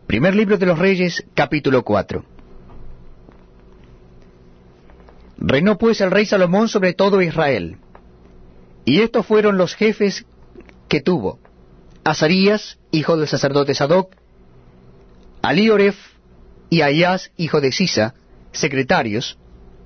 Primer libro de los Reyes, capítulo 4. Reinó pues el rey Salomón sobre todo Israel. Y estos fueron los jefes que tuvo: Azarías, hijo del sacerdote Sadoc; Alioref y Ahías, hijo de Sisa, secretarios;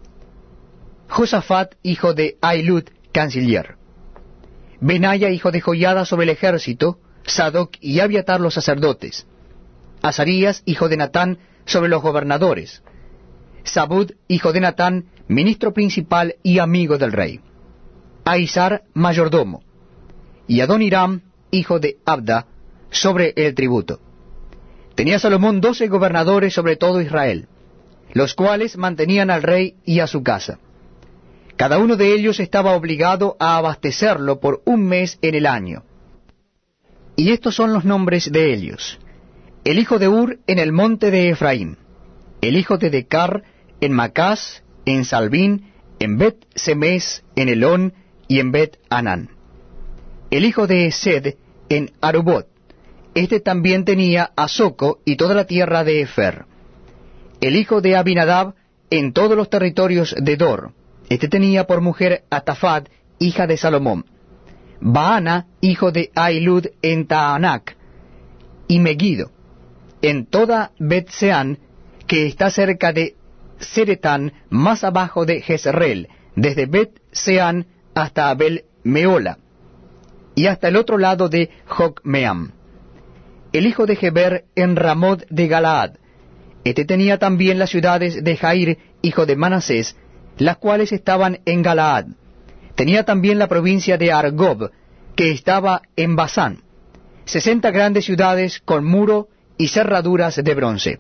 Josafat, hijo de Ahilud, canciller; Benaya, hijo de Joiada, sobre el ejército; Sadoc y Abiatar, los sacerdotes; Azarías, hijo de Natán, sobre los gobernadores; Zabud, hijo de Natán, ministro principal y amigo del rey; Aizar, mayordomo; y Adoniram, hijo de Abda, sobre el tributo. Tenía Salomón 12 gobernadores sobre todo Israel, los cuales mantenían al rey y a su casa. Cada uno de ellos estaba obligado a abastecerlo por un mes en el año. Y estos son los nombres de ellos: el hijo de Ur en el monte de Efraín; el hijo de Decar en Macás, en Salbín, en Bet-Semes, en Elón y en Bet-Anán; el hijo de Esed en Arubot; este también tenía a Soco y toda la tierra de Efer; el hijo de Abinadab en todos los territorios de Dor; este tenía por mujer a Tafat, hija de Salomón; Baana, hijo de Ahilud en Taanac; y Megiddo en toda Bet-Seán, que está cerca de Seretán, más abajo de Jezreel, desde Bet-Seán hasta Abel-Meola, y hasta el otro lado de Jocmeam; el hijo de Geber en Ramot de Galaad; este tenía también las ciudades de Jair, hijo de Manasés, las cuales estaban en Galaad; tenía también la provincia de Argob, que estaba en Basán; 60 grandes ciudades con muro y cerraduras de bronce.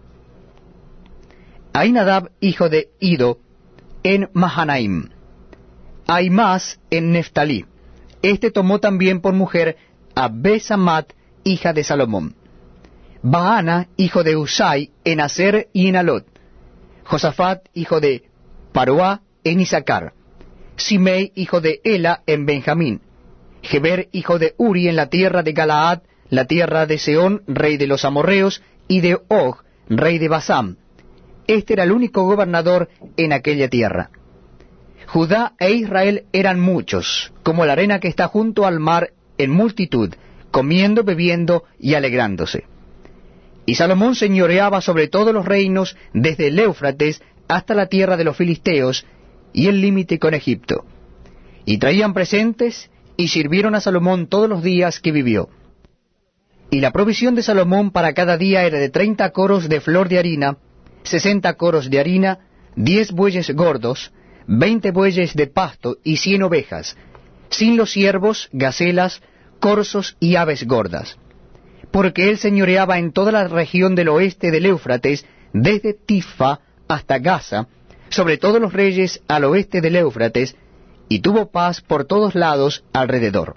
Ainadab, hijo de Ido, en Mahanaim; Aimás en Neftalí; este tomó también por mujer a Besamat, hija de Salomón; Baana, hijo de Usai, en Aser y en Alot; Josafat, hijo de Paroá, en Isaacar; Simei, hijo de Ela, en Benjamín; Geber, hijo de Uri, en la tierra de Galaad, la tierra de Seón, rey de los amorreos, y de Og, rey de Basán. Este era el único gobernador en aquella tierra. Judá e Israel eran muchos, como la arena que está junto al mar, en multitud, comiendo, bebiendo y alegrándose. Y Salomón señoreaba sobre todos los reinos, desde el Éufrates hasta la tierra de los filisteos y el límite con Egipto. Y traían presentes y sirvieron a Salomón todos los días que vivió. Y la provisión de Salomón para cada día era de 30 coros de flor de harina, 60 coros de harina, 10 bueyes gordos, 20 bueyes de pasto y 100 ovejas, sin los ciervos, gacelas, corzos y aves gordas. Porque él señoreaba en toda la región del oeste del Éufrates, desde Tiffa hasta Gaza, sobre todos los reyes al oeste del Éufrates, y tuvo paz por todos lados alrededor.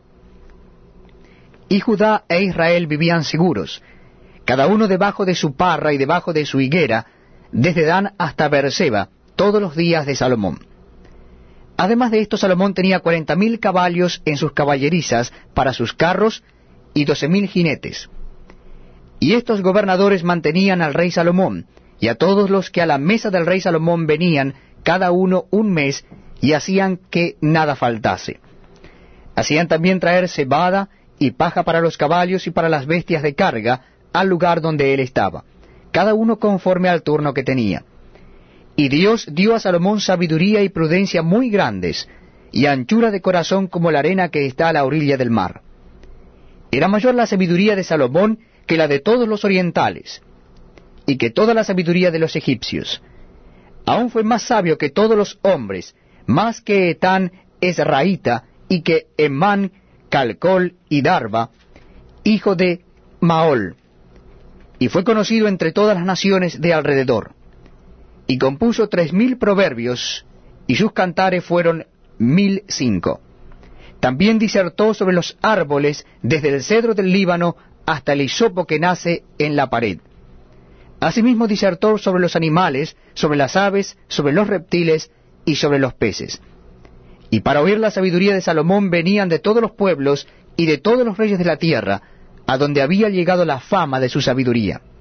Y Judá e Israel vivían seguros, cada uno debajo de su parra y debajo de su higuera, desde Dan hasta Beerseba, todos los días de Salomón. Además de esto, Salomón tenía 40,000 caballos en sus caballerizas para sus carros y 12,000 jinetes. Y estos gobernadores mantenían al rey Salomón, y a todos los que a la mesa del rey Salomón venían, cada uno un mes, y hacían que nada faltase. Hacían también traer cebada y paja para los caballos y para las bestias de carga al lugar donde él estaba, cada uno conforme al turno que tenía. Y Dios dio a Salomón sabiduría y prudencia muy grandes, y anchura de corazón como la arena que está a la orilla del mar. Era mayor la sabiduría de Salomón que la de todos los orientales, y que toda la sabiduría de los egipcios. Aún fue más sabio que todos los hombres, más que Etán Esraíta, y que Emán, Calcol y Darba, hijo de Maol, y fue conocido entre todas las naciones de alrededor. Y compuso 3,000 proverbios, y sus cantares fueron 1,005. También disertó sobre los árboles, desde el cedro del Líbano hasta el hisopo que nace en la pared. Asimismo disertó sobre los animales, sobre las aves, sobre los reptiles y sobre los peces. Y para oír la sabiduría de Salomón venían de todos los pueblos y de todos los reyes de la tierra, a donde había llegado la fama de su sabiduría.